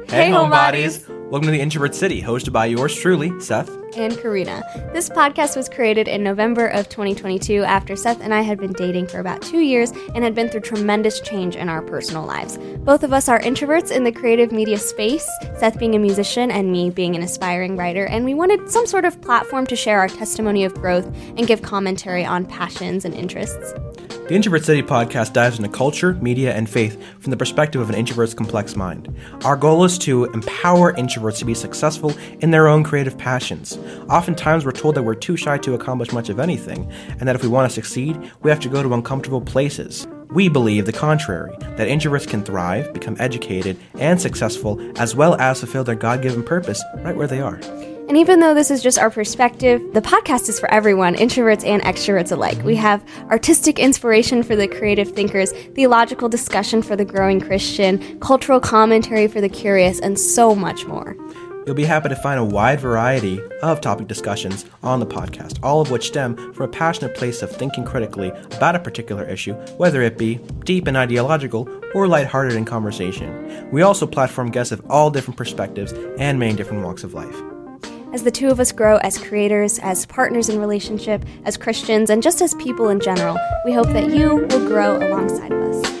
Hey, homebodies! Welcome to the Introvert City, hosted by yours truly, Seth. And Karina. This podcast was created in November of 2022 after Seth and I had been dating for about 2 years and had been through tremendous change in our personal lives. Both of us are introverts in the creative media space, Seth being a musician and me being an aspiring writer, and we wanted some sort of platform to share our testimony of growth and give commentary on passions and interests. The Introvert City podcast dives into culture, media, and faith from the perspective of an introvert's complex mind. Our goal is to empower introverts to be successful in their own creative passions. Oftentimes, we're told that we're too shy to accomplish much of anything, and that if we want to succeed, we have to go to uncomfortable places. We believe the contrary, that introverts can thrive, become educated, and successful, as well as fulfill their God-given purpose right where they are. And even though this is just our perspective, the podcast is for everyone, introverts and extroverts alike. We have artistic inspiration for the creative thinkers, theological discussion for the growing Christian, cultural commentary for the curious, and so much more. You'll be happy to find a wide variety of topic discussions on the podcast, all of which stem from a passionate place of thinking critically about a particular issue, whether it be deep and ideological or lighthearted in conversation. We also platform guests of all different perspectives and many different walks of life. As the two of us grow as creators, as partners in relationship, as Christians, and just as people in general, we hope that you will grow alongside of us.